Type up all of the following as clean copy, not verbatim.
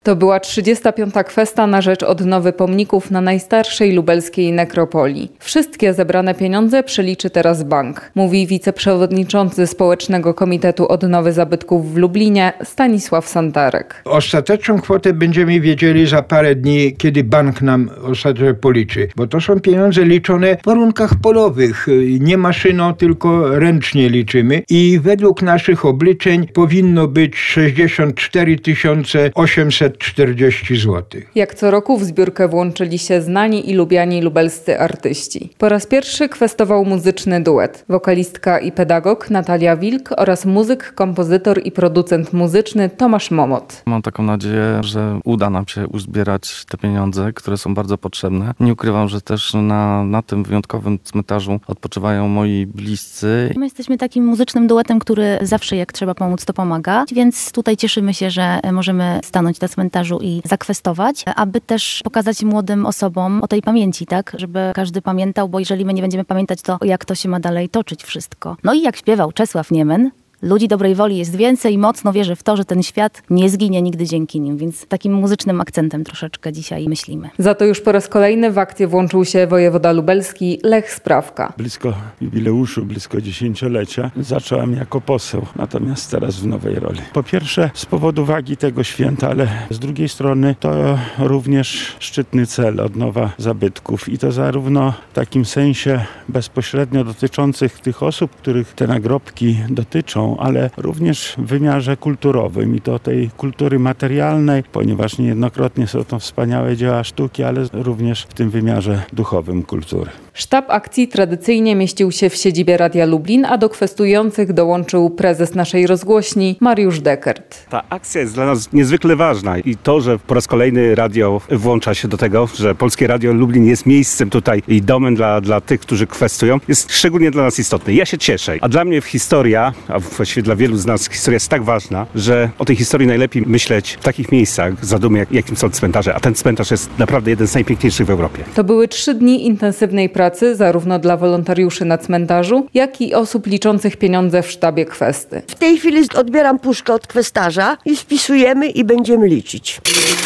To była 35. kwesta na rzecz odnowy pomników na najstarszej lubelskiej nekropolii. Wszystkie zebrane pieniądze przeliczy teraz bank, mówi wiceprzewodniczący Społecznego Komitetu Odnowy Zabytków w Lublinie Stanisław Santarek. Ostateczną kwotę będziemy wiedzieli za parę dni, kiedy bank nam ostatecznie policzy, bo to są pieniądze liczone w warunkach polowych. Nie maszyną, tylko ręcznie liczymy i według naszych obliczeń powinno być 64 840 zł. Jak co roku w zbiórkę włączyli się znani i lubiani lubelscy artyści. Po raz pierwszy kwestował muzyczny duet. Wokalistka i pedagog Natalia Wilk oraz muzyk, kompozytor i producent muzyczny Tomasz Momot. Mam taką nadzieję, że uda nam się uzbierać te pieniądze, które są bardzo potrzebne. Nie ukrywam, że też na tym wyjątkowym cmentarzu odpoczywają moi bliscy. My jesteśmy takim muzycznym duetem, który zawsze jak trzeba pomóc, to pomaga, więc tutaj cieszymy się, że możemy stanąć na cmentarzu i zakwestować, aby też pokazać młodym osobom o tej pamięci, tak? Żeby każdy pamiętał, bo jeżeli my nie będziemy pamiętać, to jak to się ma dalej toczyć wszystko. No i jak śpiewał Czesław Niemen, ludzi dobrej woli jest więcej i mocno wierzę w to, że ten świat nie zginie nigdy dzięki nim, więc takim muzycznym akcentem troszeczkę dzisiaj myślimy. Za to już po raz kolejny w akcję włączył się wojewoda lubelski Lech Sprawka. Blisko jubileuszu, blisko 10-lecia zacząłem jako poseł, natomiast teraz w nowej roli. Po pierwsze z powodu wagi tego święta, ale z drugiej strony to również szczytny cel, odnowa zabytków i to zarówno w takim sensie bezpośrednio dotyczących tych osób, których te nagrobki dotyczą, ale również w wymiarze kulturowym i to tej kultury materialnej, ponieważ niejednokrotnie są to wspaniałe dzieła sztuki, ale również w tym wymiarze duchowym kultury. Sztab akcji tradycyjnie mieścił się w siedzibie Radia Lublin, a do kwestujących dołączył prezes naszej rozgłośni Mariusz Dekert. Ta akcja jest dla nas niezwykle ważna i to, że po raz kolejny radio włącza się do tego, że Polskie Radio Lublin jest miejscem tutaj i domem dla tych, którzy kwestują, jest szczególnie dla nas istotne. Ja się cieszę, a dla mnie historia, a właściwie dla wielu z nas historia jest tak ważna, że o tej historii najlepiej myśleć w takich miejscach zadumy, jakim są cmentarze, a ten cmentarz jest naprawdę jeden z najpiękniejszych w Europie. To były 3 dni intensywnej pracy zarówno dla wolontariuszy na cmentarzu, jak i osób liczących pieniądze w sztabie kwesty. W tej chwili odbieram puszkę od kwestarza i spisujemy i będziemy liczyć.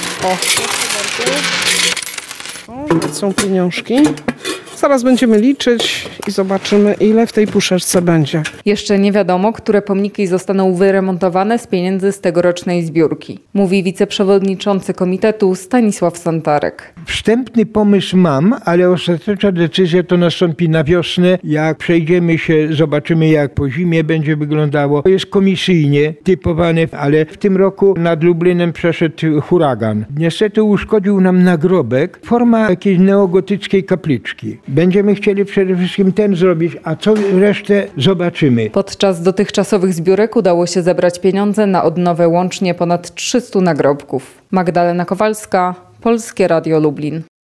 O, są pieniążki. Zaraz będziemy liczyć i zobaczymy, ile w tej puszeczce będzie. Jeszcze nie wiadomo, które pomniki zostaną wyremontowane z pieniędzy z tegorocznej zbiórki, mówi wiceprzewodniczący komitetu Stanisław Santarek. Wstępny pomysł mam, ale ostateczna decyzja to nastąpi na wiosnę. Jak przejdziemy się, zobaczymy jak po zimie będzie wyglądało. To jest komisyjnie typowane, ale w tym roku nad Lublinem przeszedł huragan. Niestety uszkodził nam nagrobek, forma jakiejś neogotyckiej kapliczki. Będziemy chcieli przede wszystkim ten zrobić, a co resztę zobaczymy. Podczas dotychczasowych zbiórek udało się zebrać pieniądze na odnowę łącznie ponad 300 nagrobków. Magdalena Kowalska, Polskie Radio Lublin.